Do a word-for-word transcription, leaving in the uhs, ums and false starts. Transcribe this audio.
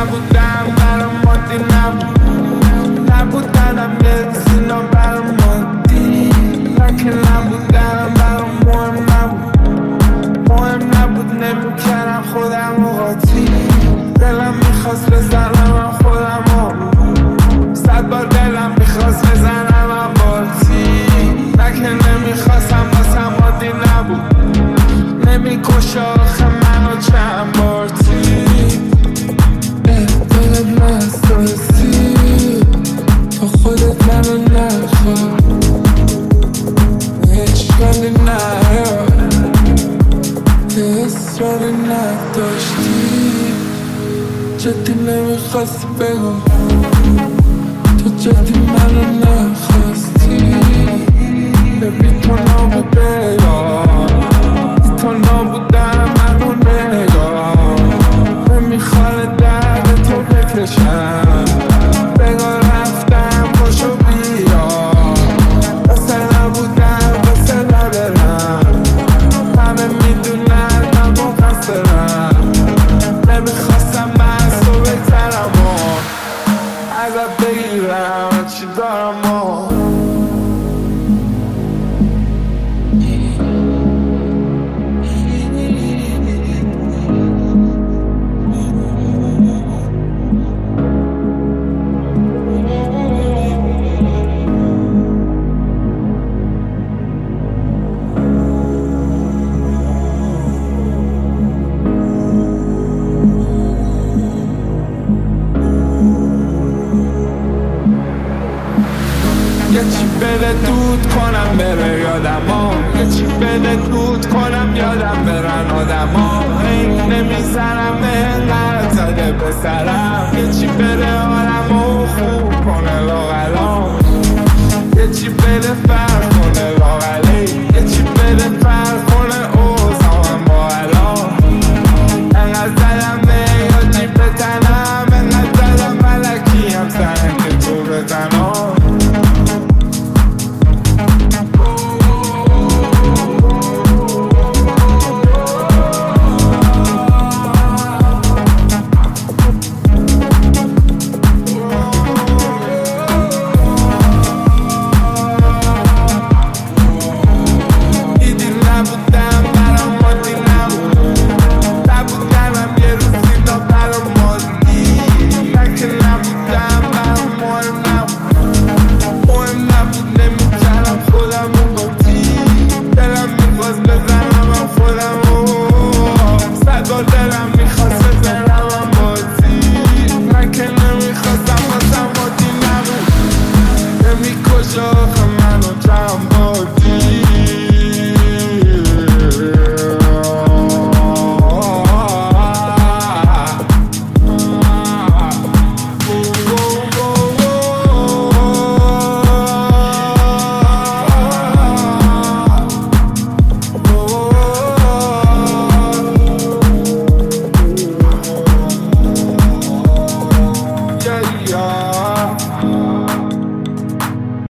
نبودم برام مادی نبود نبودنم یه روزینا برام مادی لکه نبودنم برام مهم نبود مهم نبود نمیکردم خودم رو قاطی دلم میخواست بزنم خودم رو صد بار دلم میخواست بزنم باتی لکه نمیخواستم واسم عادی نبود نمیکش آخه منو چند بارتی دلت نسترسی تا خودت منو نخواد اشکالی نیار که اصراری نداشتی جدی نمیخواستی بگو تو جدی منو نخواستی ببین تو نبوده یا تو نبودم منو نگاه نمیخواد درد تو بکشم بگاه رفتم پاشو بیا واسه نبودم واسه ندارم همه میدونن من مقصرم نمیخواستم من از تو بگذرم و ازت بگیرم چی دارم و یه چی بده دود کنم بره یادم ها یه چی بده دود کنم یادم برن آدم ها این نمیزنم به انقدر زده به سرم یه چی بده حالم و خوب